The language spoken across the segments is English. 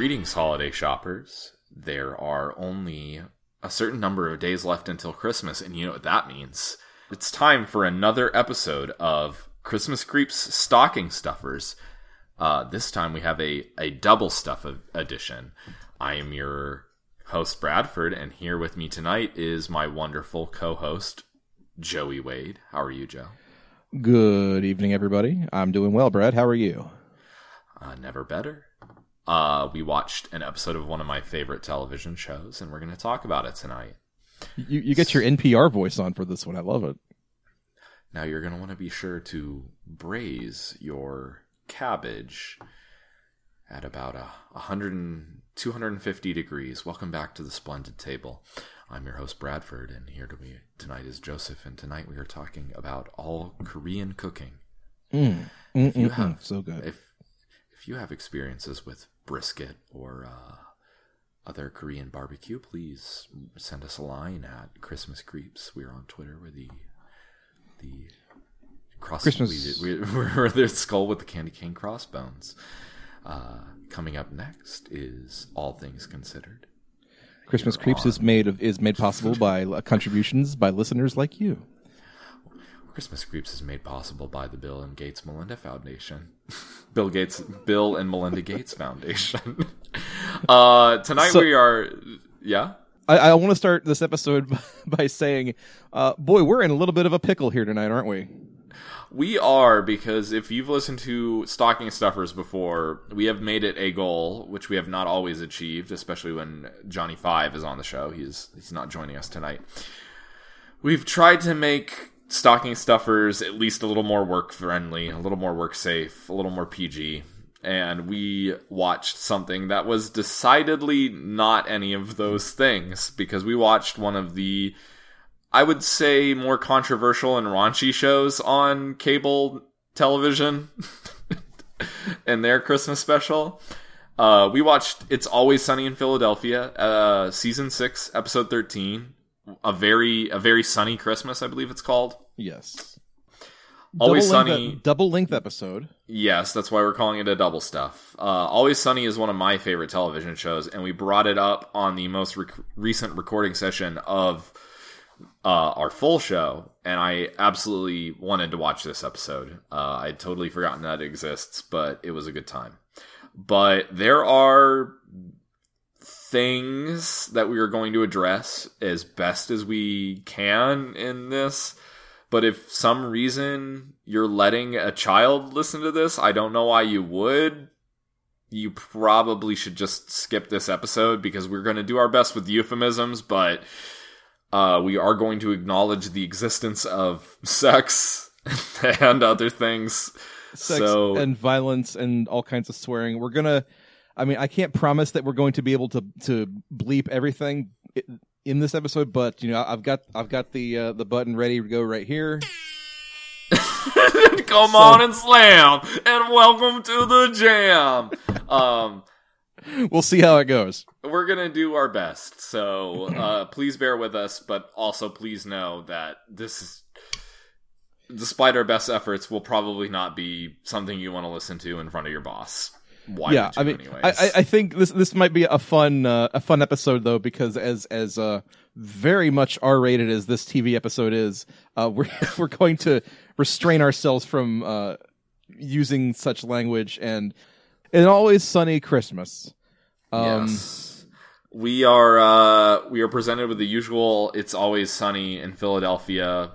Greetings, holiday shoppers. There are only a certain number of days left until Christmas, and you know what that means. It's time for another episode of Christmas Creeps Stocking Stuffers. This time we have a double stuff edition. I am your host, Bradford, and here with me tonight is my wonderful co-host, Joey Wade. How are you, Joe? Good evening, everybody. I'm doing well, Brad. How are you? Never better. We watched an episode of one of my favorite television shows, and we're going to talk about it tonight. You get your NPR voice on for this one. I love it. Now you're going to want to be sure to braise your cabbage at about 250 degrees. Welcome back to the Splendid Table. I'm your host, Bradford, and here tonight is Joseph, and tonight we are talking about all Korean cooking. So good. If you have experiences with brisket or other Korean barbecue, please send us a line at Christmas Creeps. We're on Twitter. We're the Christmas. We're the skull with the candy cane crossbones. Coming up next is All Things Considered. Christmas Creeps is made possible by contributions by listeners like you. Christmas Creeps is made possible by the Bill and Gates Melinda Foundation. Bill and Melinda Gates Foundation. Tonight we are... Yeah? I want to start this episode by saying, boy, we're in a little bit of a pickle here tonight, aren't we? We are, because if you've listened to Stocking Stuffers before, we have made it a goal, which we have not always achieved, especially when Johnny Five is on the show. He's not joining us tonight. We've tried to make Stocking Stuffers at least a little more work-friendly, a little more work-safe, a little more PG. And we watched something that was decidedly not any of those things, because we watched one of the, I would say, more controversial and raunchy shows on cable television and their Christmas special. We watched It's Always Sunny in Philadelphia, Season 6, Episode 13. A very sunny Christmas, I believe it's called. Yes. Always Sunny. Double length episode. Yes, that's why we're calling it a double stuff. Always Sunny is one of my favorite television shows, and we brought it up on the most recent recording session of our full show, and I absolutely wanted to watch this episode. I'd totally forgotten that it exists, but it was a good time. But there are things that we are going to address as best as we can in this, but if some reason you're letting a child listen to this, I don't know why you would. You probably should just skip this episode, because we're going to do our best with euphemisms, but we are going to acknowledge the existence of sex and other things. Sex and violence and all kinds of swearing. We're going to... I can't promise that we're going to be able to bleep everything in this episode, but I've got the button ready to go right here. Come on and slam, and welcome to the jam. We'll see how it goes. We're gonna do our best, so please bear with us, but also please know that this is, despite our best efforts, will probably not be something you want to listen to in front of your boss. Why yeah, I think this might be a fun episode, though, because as very much R-rated as this TV episode is, we're going to restrain ourselves from using such language. And An Always Sunny Christmas. Yes, we are presented with the usual "It's Always Sunny in Philadelphia"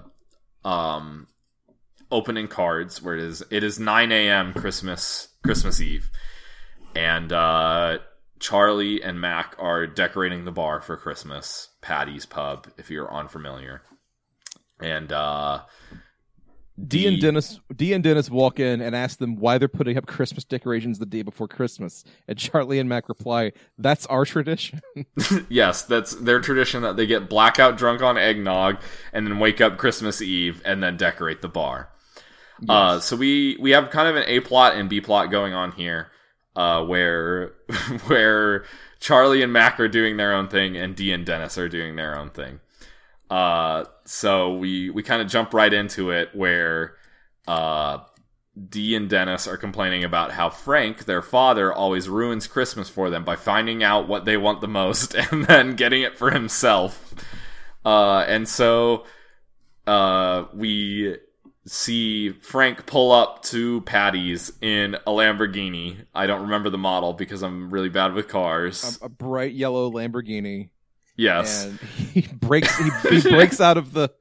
opening cards, where it is 9 a.m. Christmas Eve. And Charlie and Mac are decorating the bar for Christmas. Patty's Pub, if you're unfamiliar. And Dee and Dennis walk in and ask them why they're putting up Christmas decorations the day before Christmas. And Charlie and Mac reply, "That's our tradition." Yes, that's their tradition, that they get blackout drunk on eggnog and then wake up Christmas Eve and then decorate the bar. Yes. So we have kind of an A plot and B plot going on here. Where Charlie and Mac are doing their own thing and Dee and Dennis are doing their own thing. So we kind of jump right into it, where Dee and Dennis are complaining about how Frank, their father, always ruins Christmas for them by finding out what they want the most and then getting it for himself. And so we see Frank pull up to Patty's in a Lamborghini. I don't remember the model because I'm really bad with cars. A bright yellow Lamborghini. Yes. And he breaks out of the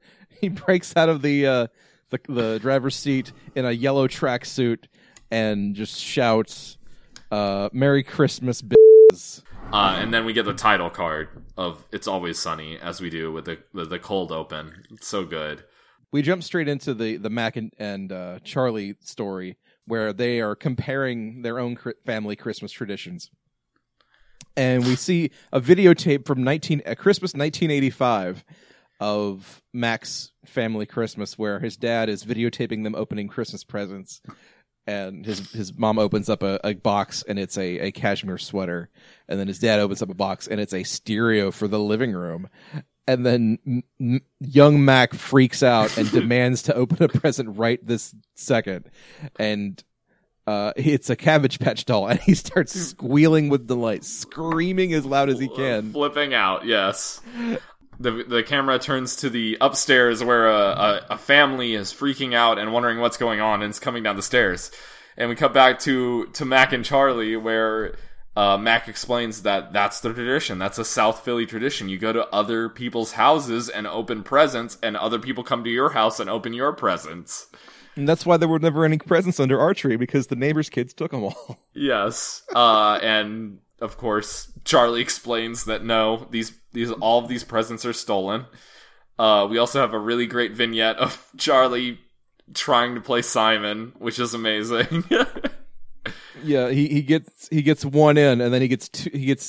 driver's seat in a yellow tracksuit and just shouts, "Merry Christmas, bitches." And then we get the title card of "It's Always Sunny," as we do with the cold open. It's so good. We jump straight into the Mac and Charlie story where they are comparing their own family Christmas traditions. And we see a videotape from Christmas 1985 of Mac's family Christmas, where his dad is videotaping them opening Christmas presents, and his mom opens up a box and it's a cashmere sweater, and then his dad opens up a box and it's a stereo for the living room, and then young Mac freaks out and demands to open a present right this second, and it's a Cabbage Patch doll, and he starts squealing with delight, screaming as loud as he can, flipping out. Yes. The camera turns to the upstairs where a family is freaking out and wondering what's going on, and it's coming down the stairs. And we cut back to Mac and Charlie, where Mac explains that that's the tradition. That's a South Philly tradition. You go to other people's houses and open presents, and other people come to your house and open your presents. And that's why there were never any presents under our tree, because the neighbors' kids took them all. Yes. And of course, Charlie explains that no, all of these presents are stolen. We also have a really great vignette of Charlie trying to play Simon, which is amazing. Yeah, he gets one in, and then he gets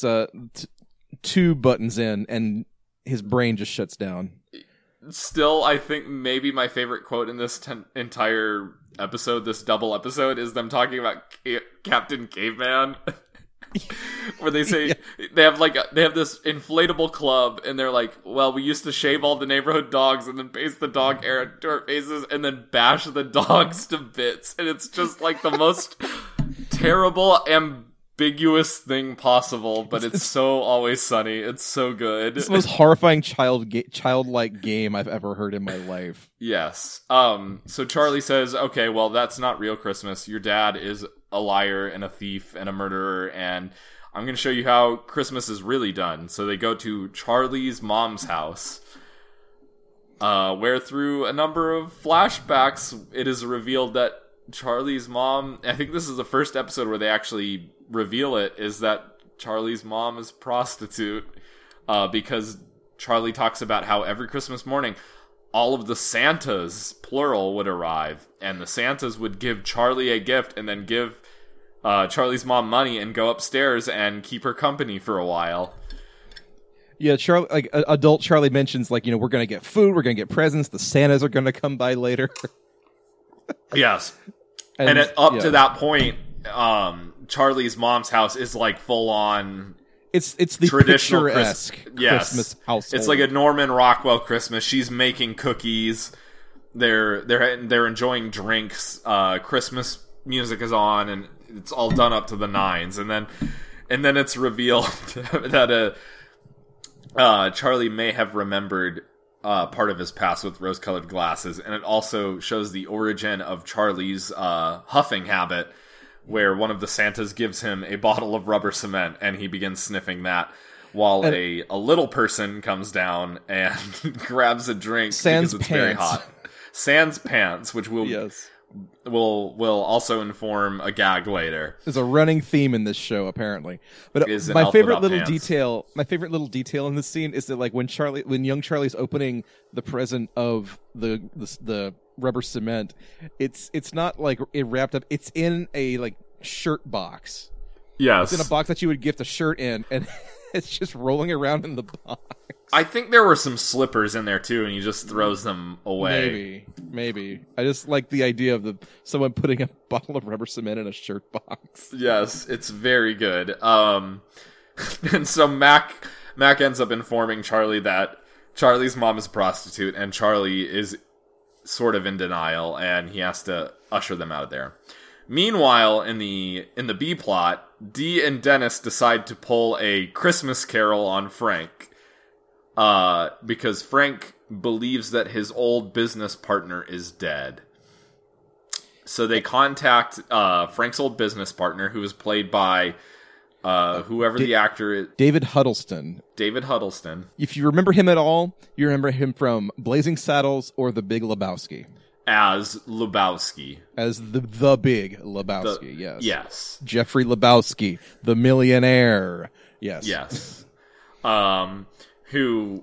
two buttons in, and his brain just shuts down. Still, I think maybe my favorite quote in this entire episode, this double episode, is them talking about Captain Caveman. Where they say they have this inflatable club, and they're like, well, we used to shave all the neighborhood dogs and then paste the dog hair to our faces and then bash the dogs to bits, and it's just like the most terrible, ambiguous thing possible, but it's so Always Sunny. It's so good. It's the most horrifying childlike game I've ever heard in my life. Yes. So Charlie says, okay, well, that's not real Christmas. Your dad is a liar and a thief and a murderer, and I'm going to show you how Christmas is really done. So they go to Charlie's mom's house, where through a number of flashbacks, it is revealed that Charlie's mom, I think this is the first episode where they actually reveal it, is that Charlie's mom is a prostitute, because Charlie talks about how every Christmas morning all of the Santas, plural, would arrive, and the Santas would give Charlie a gift and then give Charlie's mom money and go upstairs and keep her company for a while. Yeah, Charlie, adult Charlie mentions, we're going to get food, we're going to get presents, the Santas are going to come by later. Yes. And to that point, Charlie's mom's house is like full on. It's the traditional picturesque Christmas household. It's like a Norman Rockwell Christmas. She's making cookies. They're enjoying drinks. Christmas music is on, and it's all done up to the nines. And then it's revealed that Charlie may have remembered part of his past with rose-colored glasses, and it also shows the origin of Charlie's huffing habit, where one of the Santas gives him a bottle of rubber cement, and he begins sniffing that, while a little person comes down and grabs a drink sans because it's pants. very hot. Sans pants, which will also inform a gag later. There's a running theme in this show, apparently. But my favorite little detail in this scene is that, like, when young Charlie's opening the present of the rubber cement, it's not like it wrapped up. It's in a shirt box. Yes, it's in a box that you would gift a shirt in, and it's just rolling around in the box. I think there were some slippers in there too, and he just throws them away. Maybe. I just like the idea of someone putting a bottle of rubber cement in a shirt box. Yes, it's very good. And so Mac ends up informing Charlie that Charlie's mom is a prostitute, and Charlie is sort of in denial, and he has to usher them out of there. Meanwhile, in the B plot, Dee and Dennis decide to pull a Christmas Carol on Frank, because Frank believes that his old business partner is dead. So they contact Frank's old business partner, who is played by whoever the actor is. David Huddleston. David Huddleston. If you remember him at all, you remember him from Blazing Saddles or The Big Lebowski. As Lebowski. As the Big Lebowski, yes. Yes. Jeffrey Lebowski, the millionaire. Yes. Yes. Who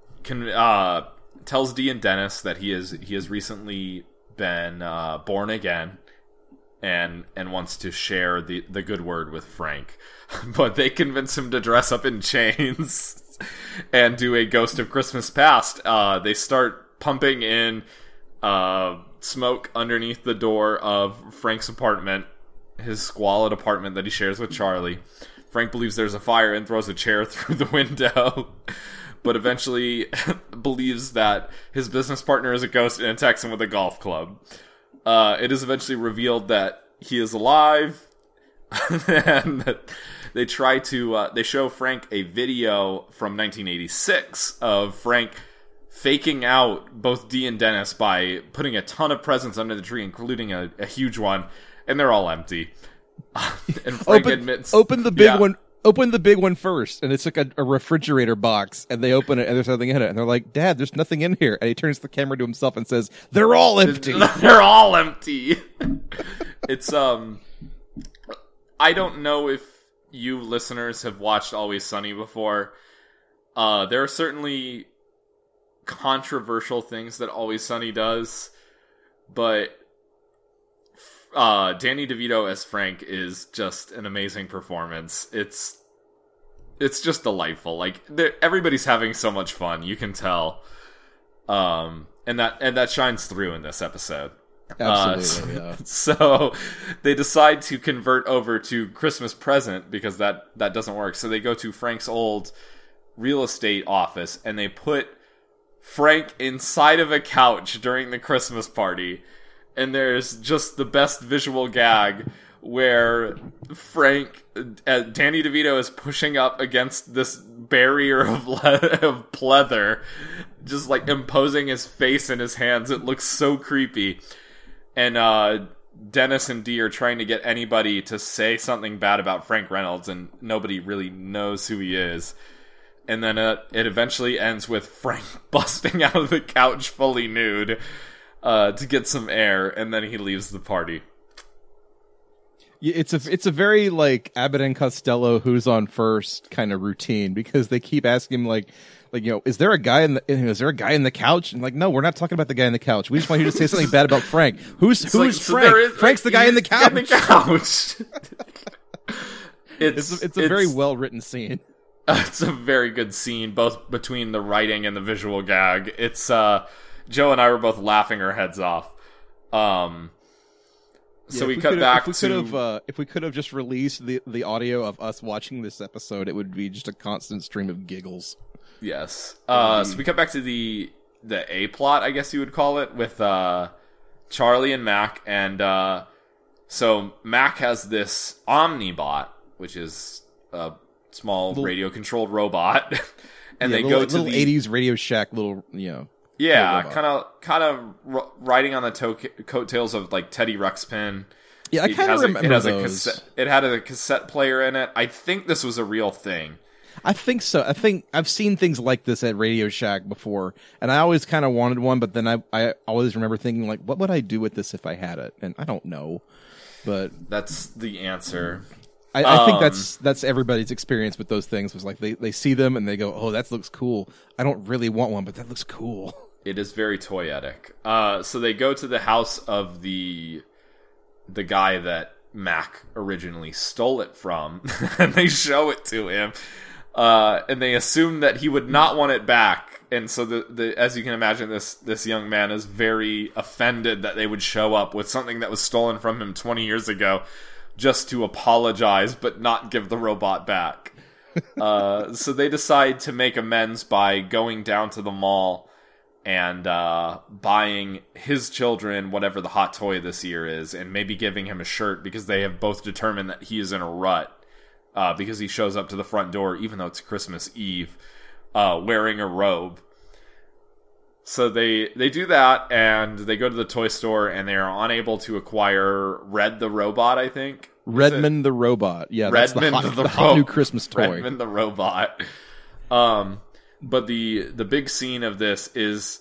tells Dee and Dennis that he has recently been born again and wants to share the good word with Frank. But they convince him to dress up in chains and do a Ghost of Christmas Past. They start pumping in smoke underneath the door of Frank's apartment, his squalid apartment that he shares with Charlie. Frank believes there's a fire and throws a chair through the window, but eventually believes that his business partner is a ghost and attacks him with a golf club. It is eventually revealed that he is alive, and that they try to they show Frank a video from 1986 of Frank faking out both Dee and Dennis by putting a ton of presents under the tree, including a huge one, and they're all empty. And Frank admits, open the big one. Open the big one first, and it's like a refrigerator box, and they open it, and there's something in it, and they're like, "Dad, there's nothing in here." And he turns the camera to himself and says, "They're all empty. They're all empty." It's I don't know if you listeners have watched Always Sunny before. There are certainly controversial things that Always Sunny does, but Danny DeVito as Frank is just an amazing performance. It's just delightful. Like, everybody's having so much fun, you can tell. And that shines through in this episode. Absolutely, yeah. So they decide to convert over to Christmas Present because that doesn't work. So they go to Frank's old real estate office and they put Frank inside of a couch during the Christmas party. And there's just the best visual gag where Frank, Danny DeVito is pushing up against this barrier of pleather, just like imposing his face in his hands. It looks so creepy. And Dennis and Dee are trying to get anybody to say something bad about Frank Reynolds, and nobody really knows who he is. And then it eventually ends with Frank busting out of the couch fully nude to get some air, and then he leaves the party. Yeah, it's a very like Abbott and Costello who's on first kind of routine, because they keep asking him like is there a guy in the couch? And like, no, we're not talking about the guy in the couch. We just want you to say something bad about Frank. Who's Frank? So Frank's the guy in the couch. It's a very well written scene. It's a very good scene, both between the writing and the visual gag. It's Joe and I were both laughing our heads off. So we cut back to... If we could have just released the audio of us watching this episode, it would be just a constant stream of giggles. Yes. So we cut back to the A plot, I guess you would call it, with Charlie and Mac. And so Mac has this Omnibot, which is a small radio-controlled robot. And they go to the 80s Radio Shack little, Yeah, kind of riding on the coattails of like Teddy Ruxpin. Yeah, I kind of remember those. It had a cassette player in it. I think this was a real thing. I think so. I think I've seen things like this at Radio Shack before, and I always kind of wanted one, but then I always remember thinking, like, what would I do with this if I had it? And I don't know, but that's the answer. I think that's everybody's experience with those things, was like they see them and they go, oh, that looks cool. I don't really want one, but that looks cool. It is very toyetic. So they go to the house of the guy that Mac originally stole it from, and they show it to him. And they assume that he would not want it back. And so as you can imagine, this young man is very offended that they would show up with something that was stolen from him 20 years ago just to apologize but not give the robot back. So they decide to make amends by going down to the mall and buying his children whatever the hot toy this year is, and maybe giving him a shirt because they have both determined that he is in a rut because he shows up to the front door, even though it's Christmas Eve, wearing a robe. So they do that, and they go to the toy store, and they are unable to acquire Red the Robot, I think. Redmond the Robot. Yeah, that's the hot new Christmas toy. Redmond the Robot. But the big scene of this is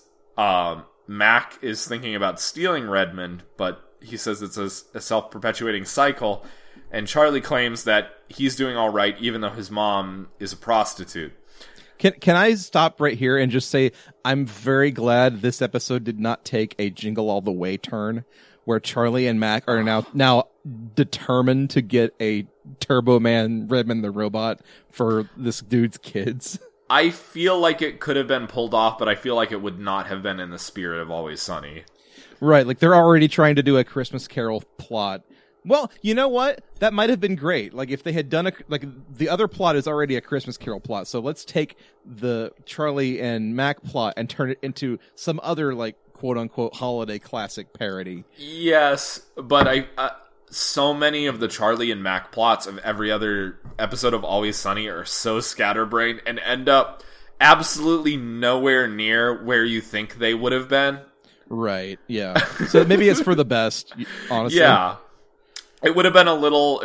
Mac is thinking about stealing Redmond, but he says it's a self-perpetuating cycle, and Charlie claims that he's doing all right, even though his mom is a prostitute. Can I stop right here and just say I'm very glad this episode did not take a Jingle All the Way turn, where Charlie and Mac are now determined to get a Turbo Man Redmond the Robot for this dude's kids. I feel like it could have been pulled off, but I feel like it would not have been in the spirit of Always Sunny. Right, like they're already trying to do a Christmas Carol plot. Well, you know what? That might have been great. Like if they had done the other plot is already a Christmas Carol plot. So let's take the Charlie and Mac plot and turn it into some other like quote unquote holiday classic parody. Yes, but so many of the Charlie and Mac plots of every other episode of Always Sunny are so scatterbrained and end up absolutely nowhere near where you think they would have been. Right. Yeah. So maybe it's for the best, honestly. Yeah. It would have been a little,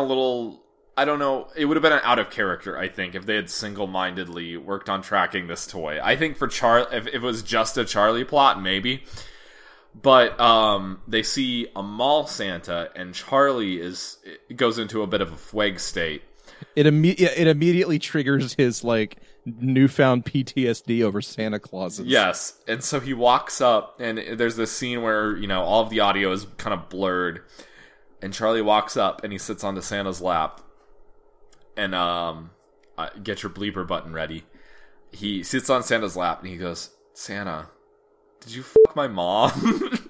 I don't know, it would have been an out of character, I think, if they had single-mindedly worked on tracking this toy. I think for if it was just a Charlie plot, maybe. But they see a mall Santa, and Charlie goes into a bit of a fugue state. It immediately triggers his, like, newfound PTSD over Santa Clauses. Yes, and so he walks up, and there's this scene where, all of the audio is kind of blurred. And Charlie walks up and he sits onto Santa's lap. And get your bleeper button ready. He sits on Santa's lap and he goes, "Santa, did you fuck my mom?"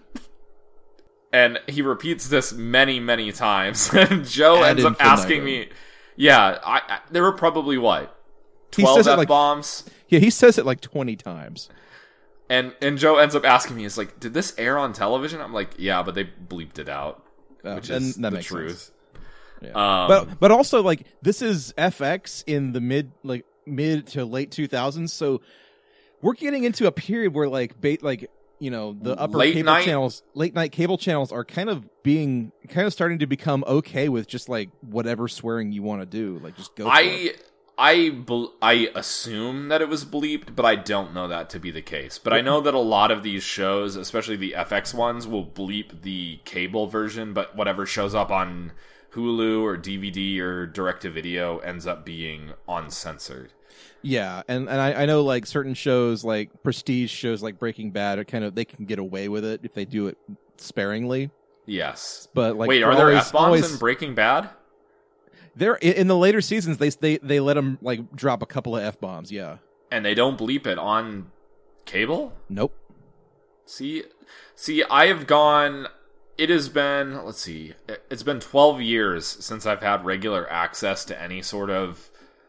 And he repeats this many, many times. And Joe ends up asking me, yeah, there were probably what? 12 F-bombs? Yeah, he says it like 20 times. And Joe ends up asking me, it's like, did this air on television? I'm like, yeah, but they bleeped it out. Which is the truth. Yeah. But also like this is FX in the mid to late 2000s, so we're getting into a period where the upper late night cable channels are kind of starting to become okay with just like whatever swearing you want to do, like just go. I assume that it was bleeped, but I don't know that to be the case. But I know that a lot of these shows, especially the FX ones, will bleep the cable version, but whatever shows up on Hulu or DVD or direct-to-video ends up being uncensored. Yeah, and I know like certain shows, like prestige shows like Breaking Bad, they can get away with it if they do it sparingly. Yes. But like, wait, are there F-bombs in Breaking Bad? They're in the later seasons. They let them like drop a couple of F-bombs, yeah. And they don't bleep it on cable? Nope. See, I have gone. It has been. Let's see. It's been 12 years since I've had regular access to any sort of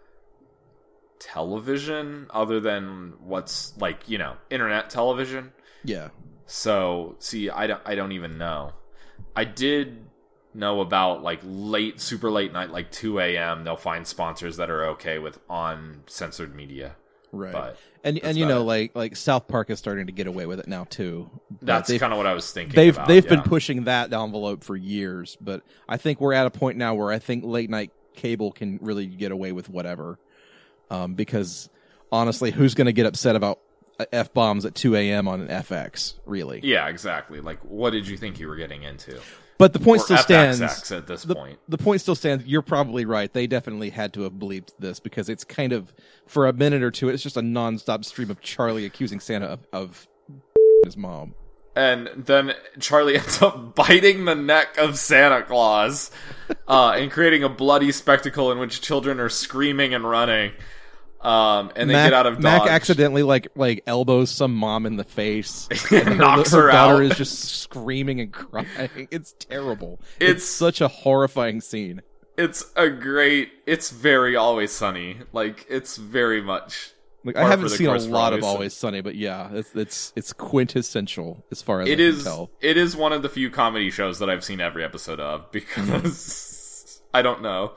television other than what's like internet television. Yeah. So see, I don't even know. I did know about like super late night, like 2 a.m. They'll find sponsors that are okay with uncensored media, right? But and like South Park is starting to get away with it now too. That's kind of what I was thinking. They've been pushing that envelope for years, but I think we're at a point now where I think late night cable can really get away with whatever. Because honestly, who's going to get upset about F-bombs at 2 a.m. on an FX? Really? Yeah, exactly. Like, what did you think you were getting into? But the point still stands. At this point, the point still stands. You're probably right. They definitely had to have bleeped this because it's kind of, for a minute or two, it's just a nonstop stream of Charlie accusing Santa of his mom. And then Charlie ends up biting the neck of Santa Claus and creating a bloody spectacle in which children are screaming and running. And they get out of Dodge. Mac accidentally like elbows some mom in the face, and knocks her daughter out. Is just screaming and crying. It's terrible. It's such a horrifying scene. It's very Always Sunny. Like it's very much Like, I haven't seen a lot of Always Sunny, but yeah, it's quintessential as far as I can tell. It is one of the few comedy shows that I've seen every episode of because I don't know.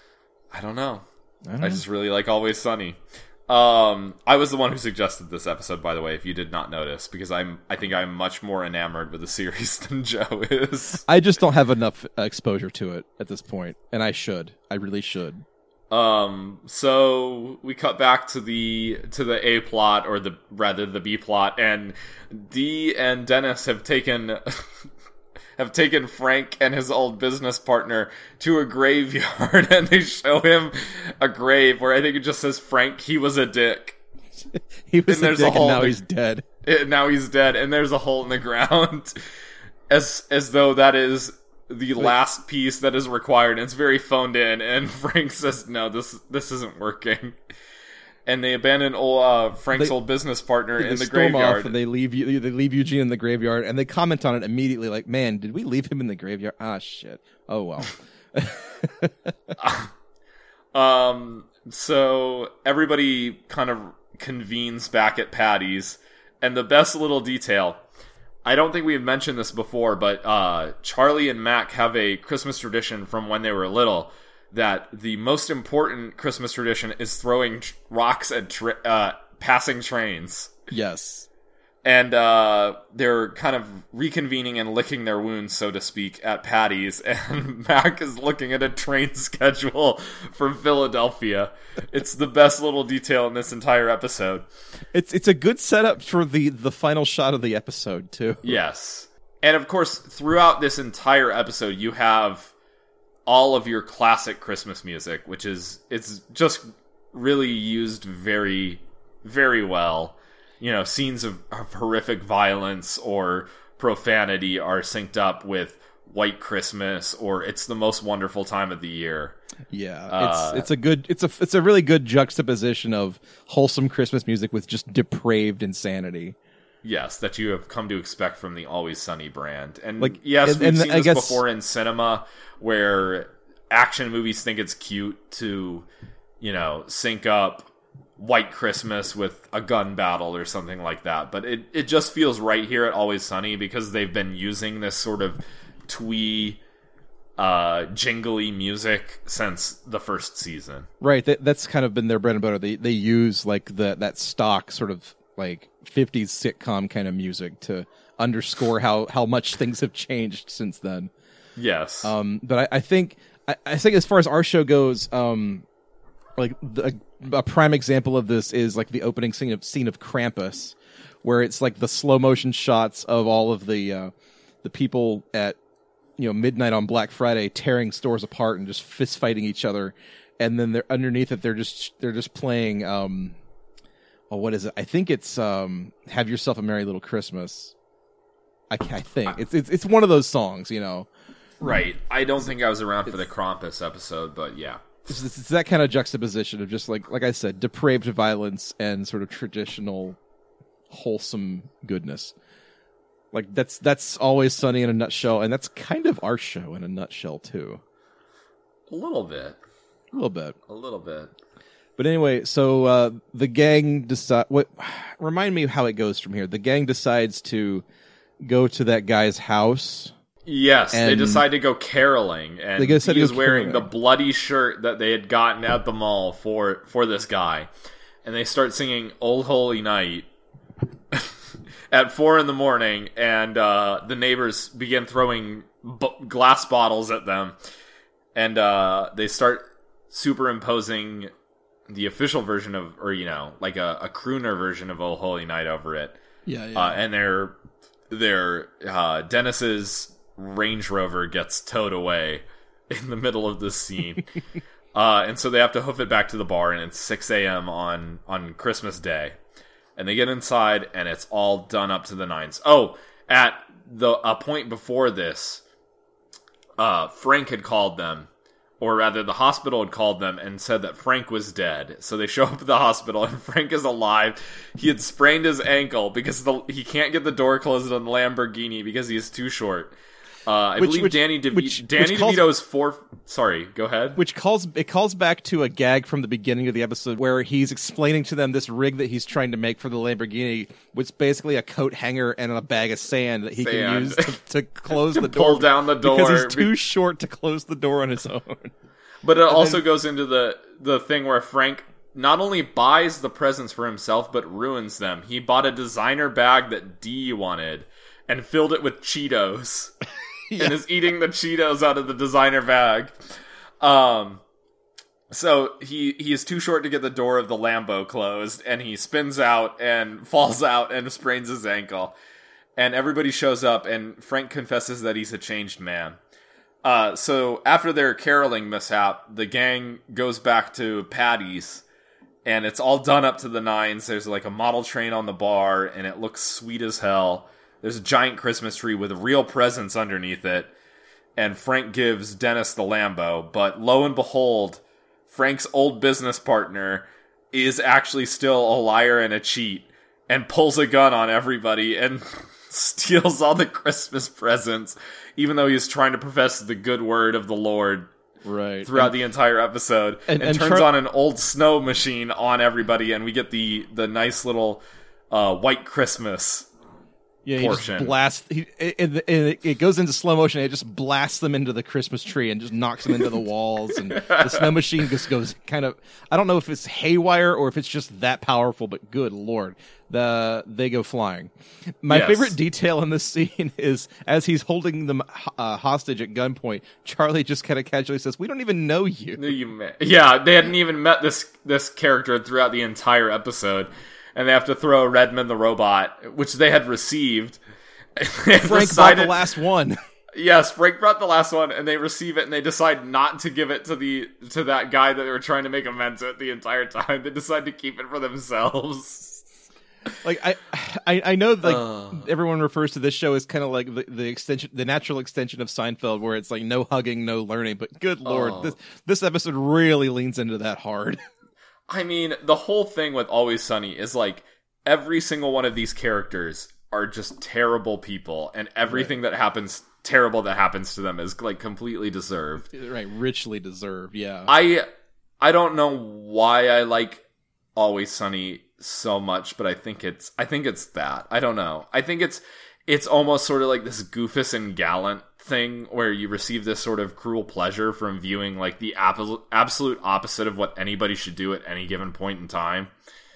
I just really like Always Sunny. I was the one who suggested this episode, by the way, if you did not notice, because I think I'm much more enamored with the series than Joe is. I just don't have enough exposure to it at this point, and I really should. So we cut back to the A plot, or the B plot, and Dee and Dennis have taken Frank and his old business partner to a graveyard, and they show him a grave where I think it just says, Frank, he was a dick. He was a dick, and now he's dead. Now he's dead, and there's a hole in the ground, as though that is the last piece that is required. And it's very phoned in, and Frank says, "No, this isn't working." And they abandon Frank's old business partner in the graveyard. Off and they leave Eugene in the graveyard, and they comment on it immediately, like, "Man, did we leave him in the graveyard? Ah, shit. Oh well." So everybody kind of convenes back at Patty's, and the best little detail, I don't think we've mentioned this before, but Charlie and Mac have a Christmas tradition from when they were little, that the most important Christmas tradition is throwing rocks at passing trains. Yes. And they're kind of reconvening and licking their wounds, so to speak, at Patty's, and Mac is looking at a train schedule from Philadelphia. It's the best little detail in this entire episode. It's a good setup for the final shot of the episode, too. Yes. And of course, throughout this entire episode, you have all of your classic Christmas music, it's just really used very, very well. You know, scenes of horrific violence or profanity are synced up with White Christmas or It's the Most Wonderful Time of the Year. Yeah, it's a really good juxtaposition of wholesome Christmas music with just depraved insanity. Yes, that you have come to expect from the Always Sunny brand. And we've seen this before in cinema, where action movies think it's cute to, sync up White Christmas with a gun battle or something like that. But it just feels right here at Always Sunny because they've been using this sort of twee, jingly music since the first season. Right, that's kind of been their bread and butter. They use like that stock sort of like 50s sitcom kind of music to underscore how much things have changed since then. Yes. But I think as far as our show goes, like a prime example of this is like the opening scene of Krampus, where it's like the slow motion shots of all of the people at midnight on Black Friday tearing stores apart and just fist fighting each other, and then they're underneath it they're just playing what is it? I think it's Have Yourself a Merry Little Christmas. I think it's one of those songs, Right. I don't think I was around for the Krampus episode, but yeah. It's that kind of juxtaposition of just like I said, depraved violence and sort of traditional wholesome goodness. Like that's Always Sunny in a nutshell, and that's kind of our show in a nutshell too. A little bit. But anyway, so the gang remind me of how it goes from here. The gang decides to go to that guy's house. Yes, they decide to go caroling, and he is wearing the bloody shirt that they had gotten at the mall for this guy. And they start singing Old Holy Night at 4 a.m, and the neighbors begin throwing glass bottles at them. And they start superimposing the official version of, like a crooner version of Old Holy Night over it. Yeah. And they're Dennis's Range Rover gets towed away in the middle of this scene. And so they have to hoof it back to the bar, and it's 6 a.m. on Christmas Day. And they get inside, and it's all done up to the nines. Oh, at a point before this, Frank had called them, or rather the hospital had called them and said that Frank was dead. So they show up at the hospital, and Frank is alive. He had sprained his ankle because he can't get the door closed on the Lamborghini because he is too short. I believe Danny DeVito is four. Sorry, go ahead. Which calls back to a gag from the beginning of the episode where he's explaining to them this rig that he's trying to make for the Lamborghini, which is basically a coat hanger and a bag of sand that he can use to close the door. Pull down the door because he's too short to close the door on his own. But it also goes into the thing where Frank not only buys the presents for himself, but ruins them. He bought a designer bag that Dee wanted and filled it with Cheetos. And is eating the Cheetos out of the designer bag. So he is too short to get the door of the Lambo closed, and he spins out and falls out and sprains his ankle. And everybody shows up, and Frank confesses that he's a changed man. So after their caroling mishap, the gang goes back to Patty's, and it's all done up to the nines. There's like a model train on the bar, and it looks sweet as hell. There's a giant Christmas tree with real presents underneath it, and Frank gives Dennis the Lambo, but lo and behold, Frank's old business partner is actually still a liar and a cheat, and pulls a gun on everybody, and steals all the Christmas presents, even though he's trying to profess the good word of the Lord throughout the entire episode, and turns on an old snow machine on everybody, and we get the nice little White Christmas portion. It goes into slow motion. It just blasts them into the Christmas tree and just knocks them into the walls. And the snow machine just goes kind of, I don't know if it's haywire or if it's just that powerful, but good Lord, they go flying. My favorite detail in this scene is as he's holding them hostage at gunpoint, Charlie just kind of casually says, "We don't even know you." Yeah, they hadn't even met this character throughout the entire episode. And they have to throw Redmond the robot, which they had received. Frank brought the last one. Yes, Frank brought the last one, and they receive it, and they decide not to give it to that guy that they were trying to make amends with the entire time. They decide to keep it for themselves. Like I know, like everyone refers to this show as kind of like the extension, the natural extension of Seinfeld, where it's like no hugging, no learning. But good Lord, this episode really leans into that hard. I mean, the whole thing with Always Sunny is like every single one of these characters are just terrible people, and everything that happens to them is like completely deserved. Right, richly deserved. Yeah. I don't know why I like Always Sunny so much, but I think it's that. I don't know. I think it's almost sort of like this Goofus and Gallant thing where you receive this sort of cruel pleasure from viewing like the absolute opposite of what anybody should do at any given point in time.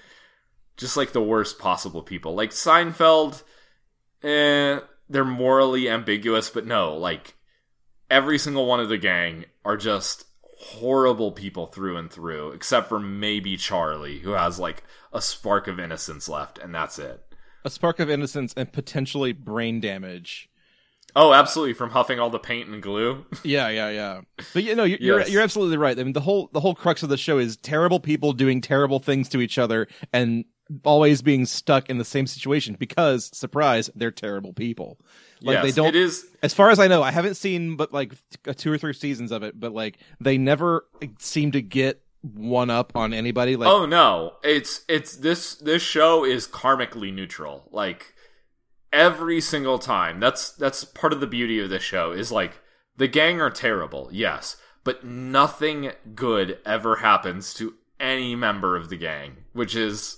Just like the worst possible people. Like Seinfeld, they're morally ambiguous, but no, like every single one of the gang are just horrible people through and through, except for maybe Charlie, who has like a spark of innocence left, and that's it. A spark of innocence and potentially brain damage. Oh, absolutely! From huffing all the paint and glue. Yeah. But you know, you're absolutely right. I mean, the whole crux of the show is terrible people doing terrible things to each other and always being stuck in the same situation because, surprise, they're terrible people. Like they don't. It is. As far as I know, I haven't seen but like 2 or 3 seasons of it. But like they never seem to get one up on anybody. Like, oh no, it's this show is karmically neutral. Like. Every single time. That's part of the beauty of this show is like the gang are terrible, yes, but nothing good ever happens to any member of the gang, which is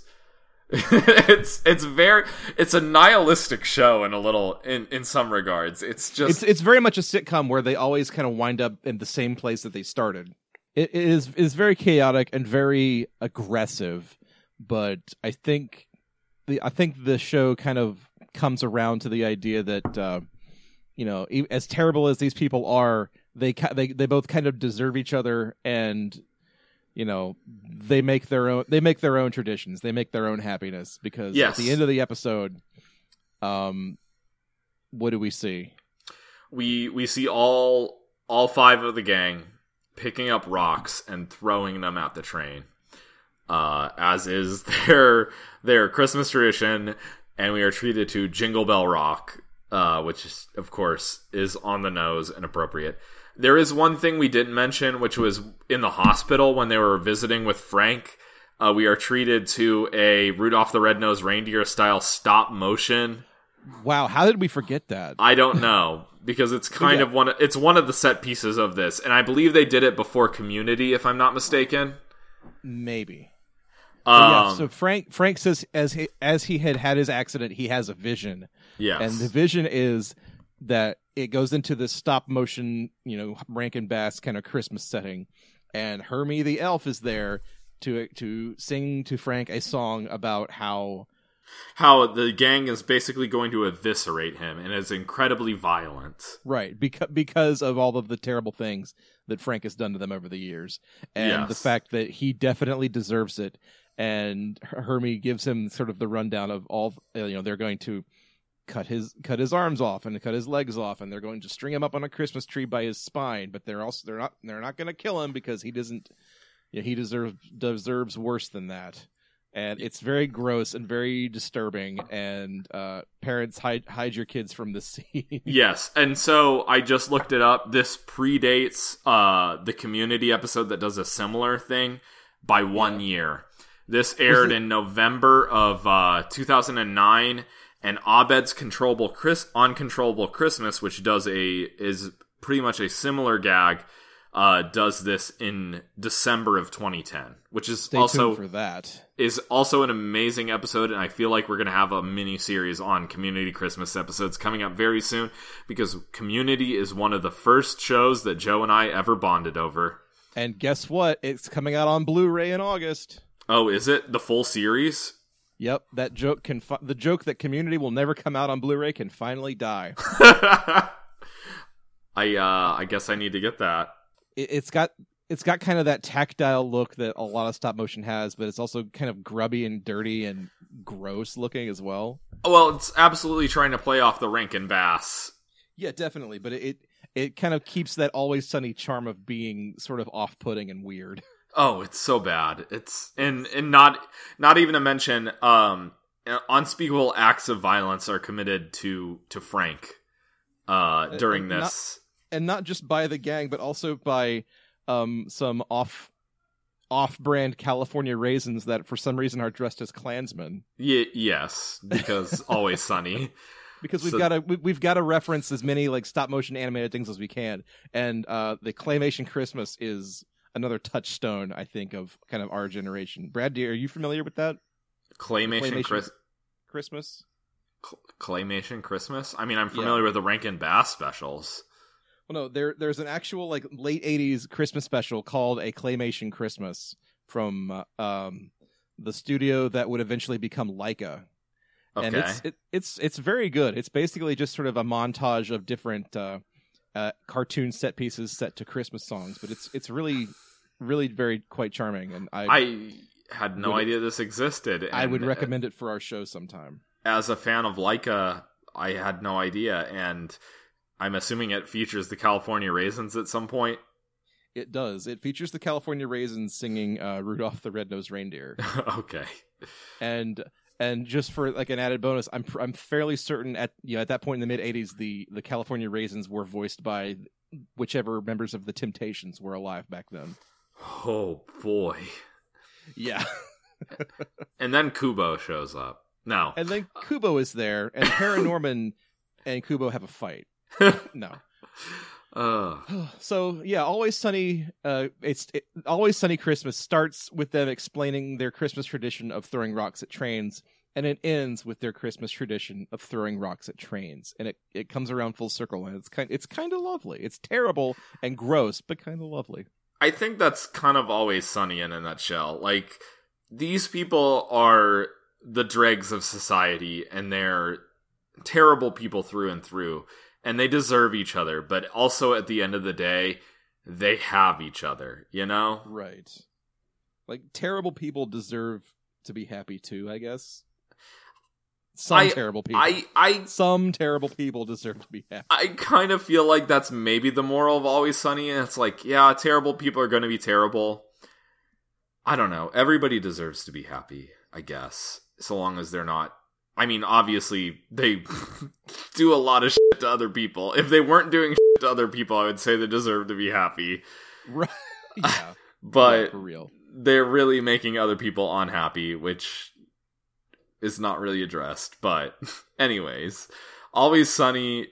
it's a nihilistic show in some regards. It's very much a sitcom where they always kind of wind up in the same place that they started. It is very chaotic and very aggressive, but I think the show kind of comes around to the idea that you know, as terrible as these people are, they both kind of deserve each other, and you know, they make their own traditions, they make their own happiness, because at the end of the episode, what do we see? We see all 5 of the gang picking up rocks and throwing them at the train, as is their Christmas tradition. And we are treated to Jingle Bell Rock, which, of course, is on the nose and appropriate. There is one thing we didn't mention, which was in the hospital when they were visiting with Frank. We are treated to a Rudolph the Red-Nosed Reindeer style stop motion Wow, how did we forget that? I don't know, because it's kind of one of the set pieces of this, and I believe they did it before Community, if I'm not mistaken. Maybe. So Frank says as he had his accident, he has a vision. Yes. And the vision is that it goes into this stop motion, Rankin Bass kind of Christmas setting, and Hermie the elf is there to sing to Frank a song about how the gang is basically going to eviscerate him, and is incredibly violent. Right, because of all of the terrible things that Frank has done to them over the years, and the fact that he definitely deserves it. And Hermie gives him sort of the rundown of all, they're going to cut his arms off and cut his legs off, and they're going to string him up on a Christmas tree by his spine, but they're not going to kill him because he doesn't. He deserves worse than that. And it's very gross and very disturbing, and parents hide your kids from this scene. Yes, and so I just looked it up. This predates the Community episode that does a similar thing by 1 year. This aired in November of 2009, and Abed's Uncontrollable Christmas, which is pretty much a similar gag, does this in December of 2010, which is Stay tuned for that. Is also an amazing episode, and I feel like we're going to have a mini-series on Community Christmas episodes coming up very soon, because Community is one of the first shows that Joe and I ever bonded over. And guess what? It's coming out on Blu-ray in August. Oh, is it? The full series? Yep, that joke the joke that Community will never come out on Blu-ray can finally die. I guess I need to get that. It's got kind of that tactile look that a lot of stop motion has, but it's also kind of grubby and dirty and gross looking as well. Well, it's absolutely trying to play off the Rankin Bass. Yeah, definitely, but it kind of keeps that Always Sunny charm of being sort of off-putting and weird. Oh, it's so bad. It's and not even to mention unspeakable acts of violence are committed to Frank during this. And not just by the gang, but also by some off-brand California raisins that for some reason are dressed as Klansmen. Yes, because Always Sunny. Because we've got to reference as many like stop motion animated things as we can, and the Claymation Christmas is another touchstone, I think, of kind of our generation. Brad, are you familiar with that? Claymation Christmas? Claymation Christmas? I mean, I'm familiar with the Rankin Bass specials. Well, no, there's an actual like late 80s Christmas special called A Claymation Christmas from the studio that would eventually become Laika. Okay. And it's very good. It's basically just sort of a montage of different cartoon set pieces set to Christmas songs, but it's really, really very quite charming. And I had no idea this existed. And I would recommend it for our show sometime. As a fan of Laika, I had no idea, and I'm assuming it features the California Raisins at some point. It does. It features the California Raisins singing Rudolph the Red-Nosed Reindeer. Okay. And just for like an added bonus, I'm fairly certain at that point in the mid '80s, the California Raisins were voiced by whichever members of the Temptations were alive back then. Oh boy. Yeah. And then Kubo shows up. No. And then Kubo is there, and Paranorman and Kubo have a fight. No. So yeah, Always Sunny. Always Sunny Christmas starts with them explaining their Christmas tradition of throwing rocks at trains, and it ends with their Christmas tradition of throwing rocks at trains, and it comes around full circle, and it's kind of lovely. It's terrible and gross, but kind of lovely. I think that's kind of Always Sunny in a nutshell. Like, these people are the dregs of society, and they're terrible people through and through. And they deserve each other, but also at the end of the day, they have each other, you know? Right. Like, terrible people deserve to be happy too, I guess. Some terrible people deserve to be happy. I kind of feel like that's maybe the moral of Always Sunny, and it's like, yeah, terrible people are going to be terrible. I don't know. Everybody deserves to be happy, I guess. So long as they're not... I mean, obviously, they do a lot of shit to other people. If they weren't doing shit to other people, I would say they deserve to be happy. Right. Yeah. But yeah, for real. They're really making other people unhappy, which is not really addressed. But anyways, Always Sunny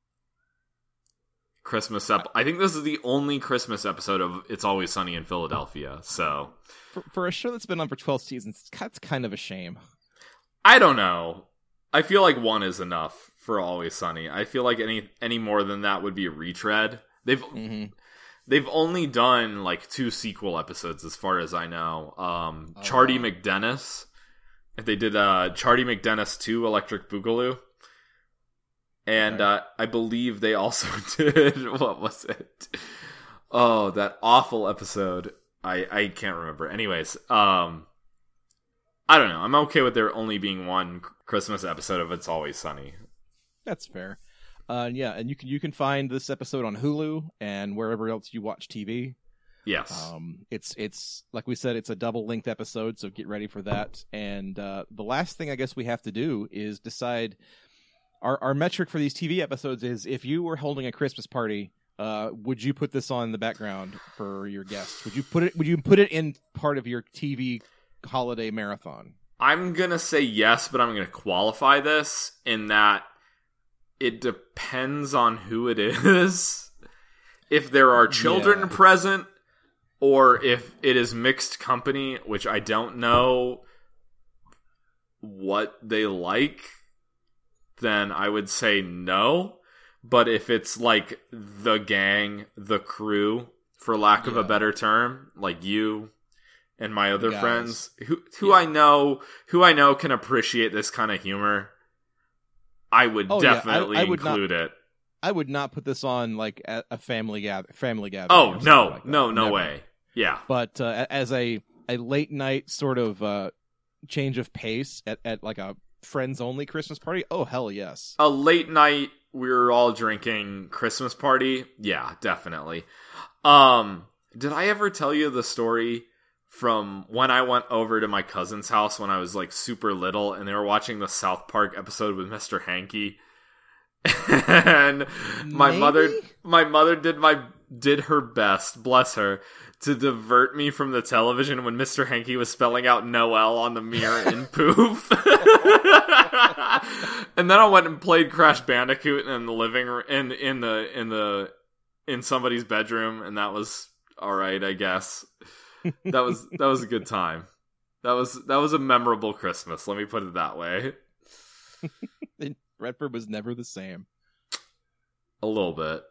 Christmas I think this is the only Christmas episode of It's Always Sunny in Philadelphia. So for a show that's been on for 12 seasons, that's kind of a shame. I don't know. I feel like one is enough for Always Sunny. I feel like any more than that would be a retread. They've only done like 2 sequel episodes as far as I know. Charty McDennis. They did Charty McDennis 2 Electric Boogaloo. And I believe they also did, what was it? Oh, that awful episode. I can't remember. Anyways, I don't know. I'm okay with there only being one Christmas episode of It's Always Sunny. That's fair. Yeah, and you can find this episode on Hulu and wherever else you watch TV. Yes. It's like we said, it's a double length episode, so get ready for that. And the last thing I guess we have to do is decide our metric for these TV episodes is if you were holding a Christmas party, would you put this on in the background for your guests? Would you put it in part of your TV holiday marathon? I'm gonna say yes, but I'm gonna qualify this in that it depends on who it is. If there are children present, or if it is mixed company, which I don't know what they like, then I would say no. But if it's like the gang, the crew, for lack of a better term, like you and my other friends who I know can appreciate this kind of humor, I would definitely include it. I would not put this on like at a family gathering. Oh no, no way. Yeah, but as a late night sort of change of pace at like a friends only Christmas party. Oh hell yes, a late night we're all drinking Christmas party. Yeah, definitely. Did I ever tell you the story from when I went over to my cousin's house when I was like super little and they were watching the South Park episode with Mr. Hanky? And my mother did her best, bless her, to divert me from the television when Mr. Hanky was spelling out Noel on the mirror in Poof. And then I went and played Crash Bandicoot in the living room, in somebody's bedroom, and that was all right, I guess. That was a good time. That was a memorable Christmas. Let me put it that way. Redford was never the same. A little bit.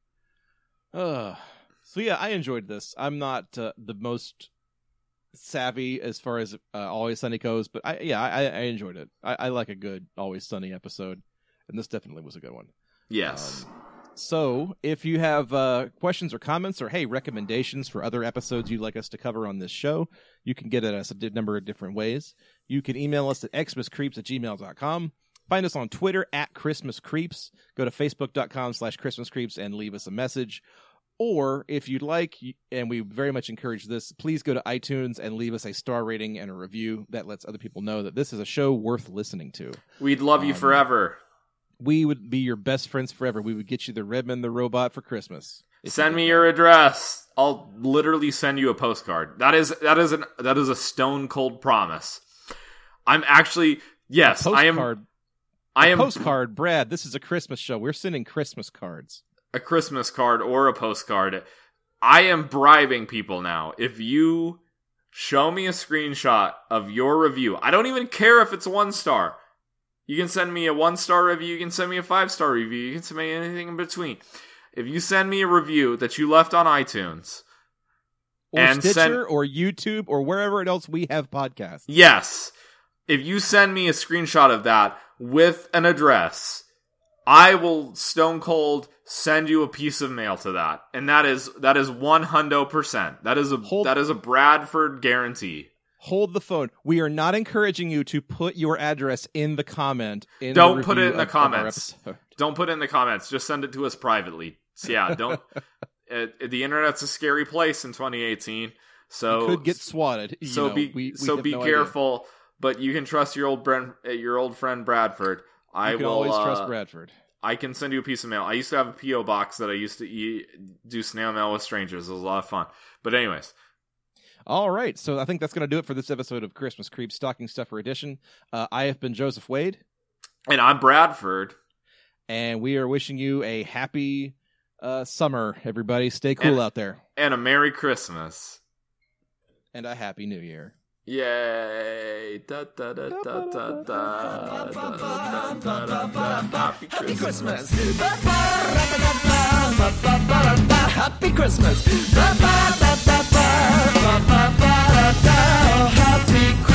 So yeah, I enjoyed this. I'm not the most savvy as far as Always Sunny goes, but I enjoyed it. I like a good Always Sunny episode, and this definitely was a good one. Yes. So if you have questions or comments or hey recommendations for other episodes you'd like us to cover on this show, you can get at us a number of different ways. You can email us at xmascreeps@gmail.com. Find us on Twitter @ChristmasCreeps. Go to facebook.com/ChristmasCreeps and leave us a message. Or if you'd like, and we very much encourage this, please go to iTunes and leave us a star rating and a review. That lets other people know that this is a show worth listening to. We'd love you forever. We would be your best friends forever. We would get you the Redmond the Robot for Christmas. Send me your address. I'll literally send you a postcard. That is a stone cold promise. I'm actually I am. Postcard, Brad. This is a Christmas show. We're sending Christmas cards. A Christmas card or a postcard. I am bribing people now. If you show me a screenshot of your review, I don't even care if it's 1 star. You can send me a 1-star review. You can send me a 5-star review. You can send me anything in between. If you send me a review that you left on iTunes or Stitcher or YouTube or wherever else we have podcasts. Yes. If you send me a screenshot of that with an address, I will stone cold send you a piece of mail to that. And that is 100%. That is a Bradford guarantee. Hold the phone. We are not encouraging you to put your address in the comment. Don't put it in the comments. Don't put it in the comments. Just send it to us privately. So yeah, don't. The internet's a scary place in 2018. So you could get swatted. Be careful. Idea. But you can trust your old friend Bradford. You can always trust Bradford. I can send you a piece of mail. I used to have a P.O. box that I used to do snail mail with strangers. It was a lot of fun. But anyways. All right, so I think that's going to do it for this episode of Christmas Creep Stocking Stuffer Edition. I have been Joseph Wade. And I'm Bradford. And we are wishing you a happy summer, everybody. Stay cool out there. And a Merry Christmas. And a Happy New Year. Yay! Da da da da da da da da. Happy Christmas! Happy Christmas! Happy Christmas!